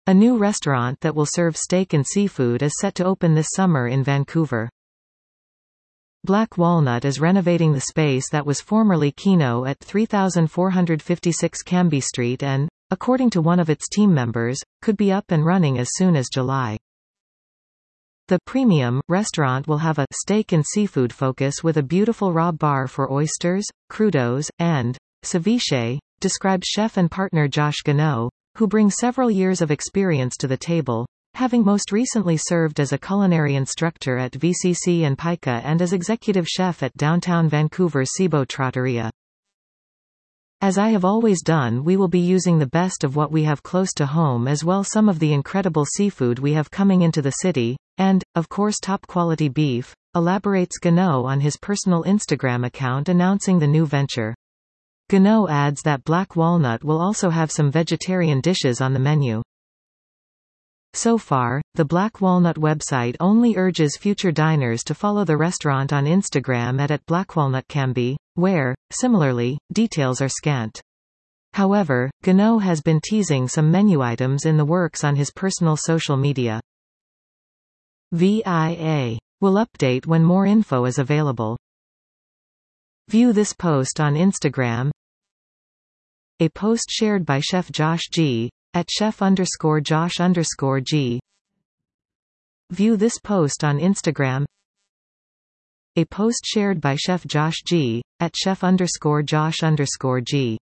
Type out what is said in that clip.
A new restaurant that will serve steak and seafood is set to open this summer in Vancouver. Black Walnut is renovating the space that was formerly Kino at 3456 Cambie Street and, according to one of its team members, could be up and running as soon as July. The Premium restaurant will have a steak and seafood focus with a beautiful raw bar for oysters, crudos, and ceviche, described chef and partner Josh Gano, who brings several years of experience to the table, having most recently served as a culinary instructor at VCC and Pica and as executive chef at downtown Vancouver's Cibo Trattoria. As I have always done, we will be using the best of what we have close to home as well some of the incredible seafood we have coming into the city, and, of course, top-quality beef, elaborates Gano on his personal Instagram account announcing the new venture. Gano adds that Black Walnut will also have some vegetarian dishes on the menu. So far, the Black Walnut website only urges future diners to follow the restaurant on Instagram at @blackwalnutcambie, where, similarly, details are scant. However, Gano has been teasing some menu items in the works on his personal social media. VIA will update when more info is available. View this post on Instagram. A post shared by Chef Josh G. at chef_Josh_G. View this post on Instagram. A post shared by Chef Josh G. at chef_Josh_G.